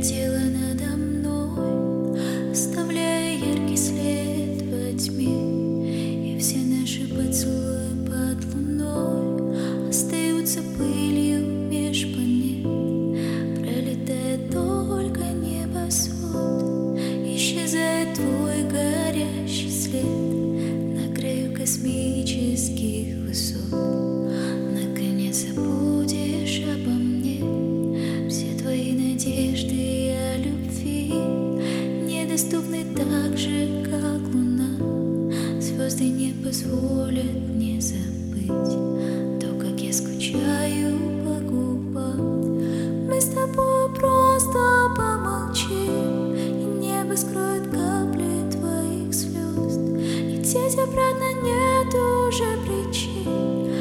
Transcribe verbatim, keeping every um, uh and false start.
пролетела надо мной, оставляя яркий след во тьме. И все наши поцелуи под луной остаются пылью меж планет. Пролетает только небосвод, исчезает твой горящий след на краю космических высот. Наконец забудешь обо мне все твои надежды о любви, недоступны так же, как луна. Звезды не позволят мне забыть то, как я скучаю по губам. Мы с тобой просто помолчим, и небо скроет капли твоих звезд. Лететь обратно нет уже причин,